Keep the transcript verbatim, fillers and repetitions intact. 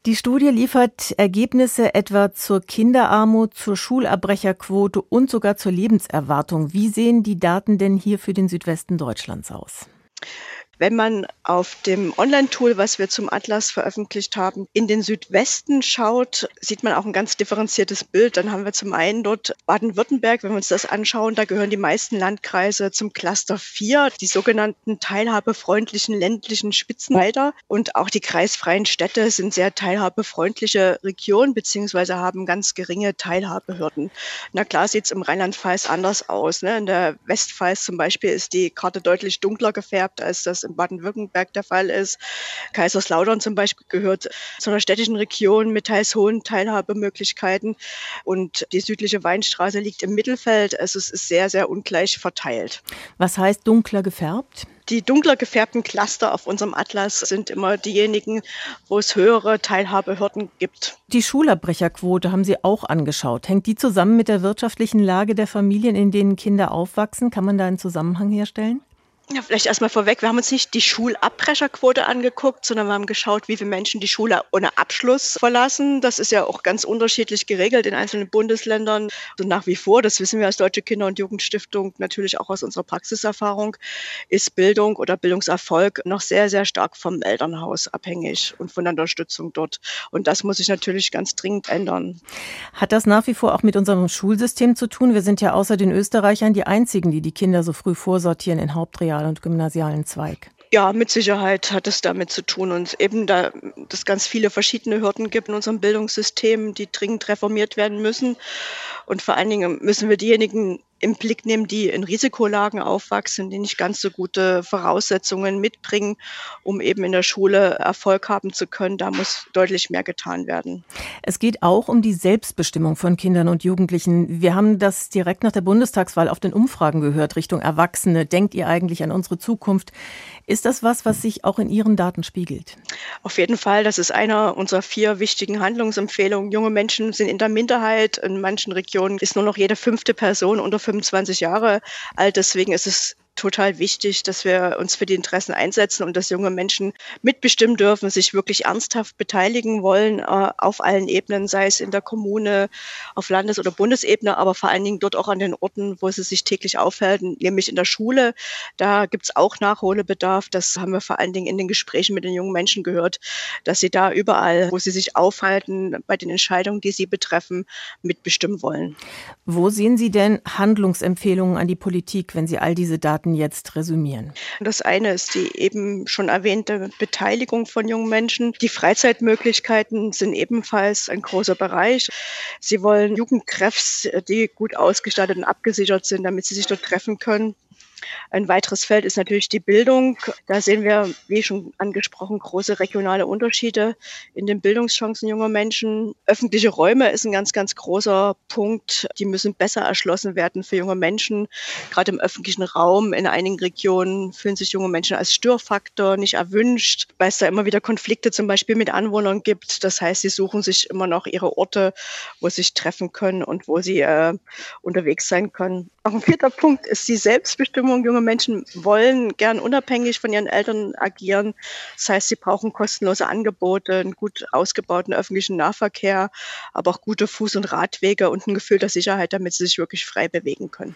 Die Studie liefert Ergebnisse etwa zur Kinderarmut, zur Schulabbrecherquote und sogar zur Lebenserwartung. Wie sehen die Daten denn hier für den Südwesten Deutschlands aus? Wenn man auf dem Online-Tool, was wir zum Atlas veröffentlicht haben, in den Südwesten schaut, sieht man auch ein ganz differenziertes Bild. Dann haben wir zum einen dort Baden-Württemberg, wenn wir uns das anschauen, da gehören die meisten Landkreise zum Cluster vier, die sogenannten teilhabefreundlichen ländlichen Spitzenreiter. Und auch die kreisfreien Städte sind sehr teilhabefreundliche Regionen beziehungsweise haben ganz geringe Teilhabehürden. Na klar sieht es im Rheinland-Pfalz anders aus, ne? In der Westpfalz zum Beispiel ist die Karte deutlich dunkler gefärbt, als das in Baden-Württemberg der Fall ist. Kaiserslautern zum Beispiel gehört zu einer städtischen Region mit teils hohen Teilhabemöglichkeiten und die südliche Weinstraße liegt im Mittelfeld. Also es ist sehr, sehr ungleich verteilt. Was heißt dunkler gefärbt? Die dunkler gefärbten Cluster auf unserem Atlas sind immer diejenigen, wo es höhere Teilhabehürden gibt. Die Schulabbrecherquote haben Sie auch angeschaut. Hängt die zusammen mit der wirtschaftlichen Lage der Familien, in denen Kinder aufwachsen? Kann man da einen Zusammenhang herstellen? Ja, vielleicht erstmal vorweg, wir haben uns nicht die Schulabbrecherquote angeguckt, sondern wir haben geschaut, wie viele Menschen die Schule ohne Abschluss verlassen. Das ist ja auch ganz unterschiedlich geregelt in einzelnen Bundesländern. Also nach wie vor, das wissen wir als Deutsche Kinder- und Jugendstiftung, natürlich auch aus unserer Praxiserfahrung, ist Bildung oder Bildungserfolg noch sehr, sehr stark vom Elternhaus abhängig und von der Unterstützung dort. Und das muss sich natürlich ganz dringend ändern. Hat das nach wie vor auch mit unserem Schulsystem zu tun? Wir sind ja außer den Österreichern die einzigen, die die Kinder so früh vorsortieren in Hauptreal- und gymnasialen Zweig. Ja, mit Sicherheit hat es damit zu tun und eben da es ganz viele verschiedene Hürden gibt in unserem Bildungssystem, die dringend reformiert werden müssen. Und vor allen Dingen müssen wir diejenigen im Blick nehmen, die in Risikolagen aufwachsen, die nicht ganz so gute Voraussetzungen mitbringen, um eben in der Schule Erfolg haben zu können. Da muss deutlich mehr getan werden. Es geht auch um die Selbstbestimmung von Kindern und Jugendlichen. Wir haben das direkt nach der Bundestagswahl auf den Umfragen gehört, Richtung Erwachsene. Denkt ihr eigentlich an unsere Zukunft? Ist das was, was sich auch in Ihren Daten spiegelt? Auf jeden Fall, das ist einer unserer vier wichtigen Handlungsempfehlungen. Junge Menschen sind in der Minderheit. In manchen Regionen ist nur noch jede fünfte Person unter fünfundzwanzig Jahre alt. Deswegen ist es total wichtig, dass wir uns für die Interessen einsetzen und dass junge Menschen mitbestimmen dürfen, sich wirklich ernsthaft beteiligen wollen, äh, auf allen Ebenen, sei es in der Kommune, auf Landes- oder Bundesebene, aber vor allen Dingen dort auch an den Orten, wo sie sich täglich aufhalten, nämlich in der Schule. Da gibt es auch Nachholbedarf. Das haben wir vor allen Dingen in den Gesprächen mit den jungen Menschen gehört, dass sie da überall, wo sie sich aufhalten, bei den Entscheidungen, die sie betreffen, mitbestimmen wollen. Wo sehen Sie denn Handlungsempfehlungen an die Politik, wenn Sie all diese Daten jetzt resümieren? Das eine ist die eben schon erwähnte Beteiligung von jungen Menschen. Die Freizeitmöglichkeiten sind ebenfalls ein großer Bereich. Sie wollen Jugendtreffs, die gut ausgestattet und abgesichert sind, damit sie sich dort treffen können. Ein weiteres Feld ist natürlich die Bildung. Da sehen wir, wie schon angesprochen, große regionale Unterschiede in den Bildungschancen junger Menschen. Öffentliche Räume ist ein ganz, ganz großer Punkt. Die müssen besser erschlossen werden für junge Menschen. Gerade im öffentlichen Raum in einigen Regionen fühlen sich junge Menschen als Störfaktor, nicht erwünscht, weil es da immer wieder Konflikte zum Beispiel mit Anwohnern gibt. Das heißt, sie suchen sich immer noch ihre Orte, wo sie sich treffen können und wo sie äh, unterwegs sein können. Auch ein vierter Punkt ist die Selbstbestimmung. Junge Menschen wollen gern unabhängig von ihren Eltern agieren. Das heißt, sie brauchen kostenlose Angebote, einen gut ausgebauten öffentlichen Nahverkehr, aber auch gute Fuß- und Radwege und ein Gefühl der Sicherheit, damit sie sich wirklich frei bewegen können.